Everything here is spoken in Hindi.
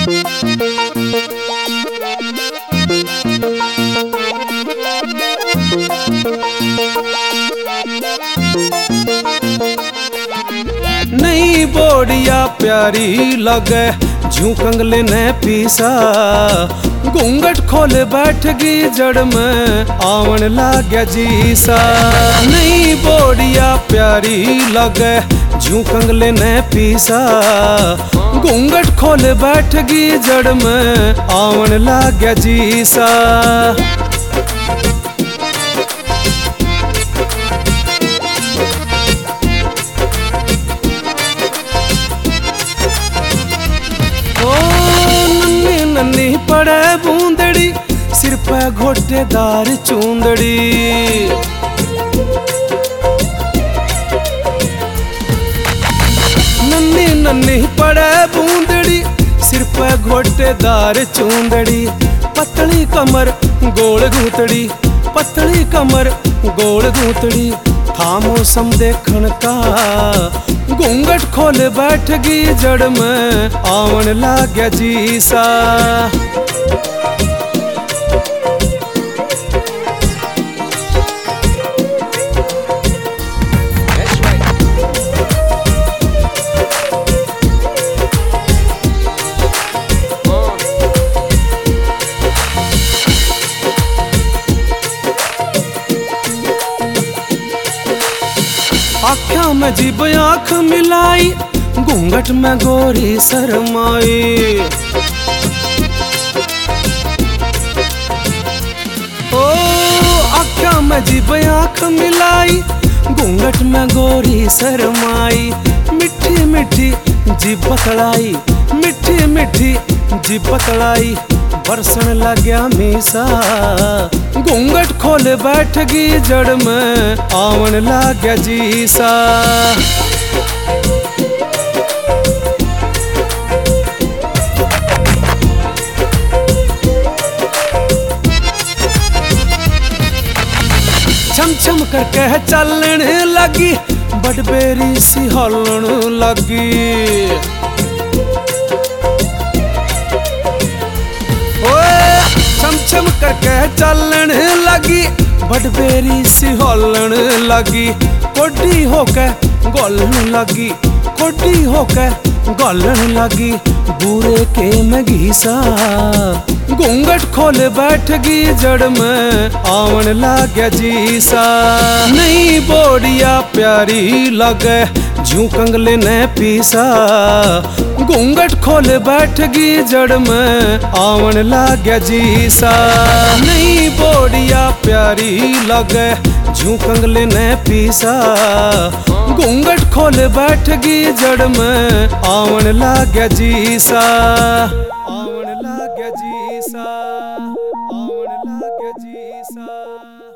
नई बोडिया प्यारी लगे जू कंगले ने पीसा। घूंघट खोले बैठ गई जड़ में आवन लाग्या जीसा। नई बोडिया प्यारी लगे जू कंगले ने पीसा। घूंघट खोले बैठ गई जड़ में आवन लाग्या जीसा। नन्नी पड़े बूंदड़ी सिर पे घोटेदार चूंदड़ी। नन्नी नन्नी पड़े बूंदड़ी सिर पे घोटेदार चूंदड़ी। पतली कमर गोल गूंतड़ी, पतली कमर गोल गूंतड़ी। था मौसम देखण का घूंघट खोले बैठ गई जड़ में आवन लाग्या जीसा। आँखा में जीब आँख मिलाई घूंघट में गोरी शरमाई। ओ आँखा में जीब आँख मिलाई घूंघट में गोरी शरमाई। मिठी मिठी जीब बतलाई, मिठी मिठी जीब बतलाई। बरसन लाग्या मीसा घूंघट खोले बैठ गई जड़ में आवन लाग्या जीसा। छम छम करके चलने लगी बड़बेरी सी हलन लगी। छम छम करके चलन लगी बड़बेरी सी हलन लगी। कोडी होके गोलन लगी, कोडी होके गोलन लगी। बूरे के में घीसा घूंघट खोले बैठ गई जड़ में आवन लाग्या जीसा। नई बोडिया प्यारी लगे जू कंगले ने पीसा। घूंघट खोले बैठ गई जड़ में आवन लाग्या जीसा। नई बोडिया प्यारी लगे जू कंगले ने पीसा। घूंघट खोले बैठ गई जड़ में आवन लाग्या जीसा। आवन लाग्या जीसा, आवन लाग्या जीसा।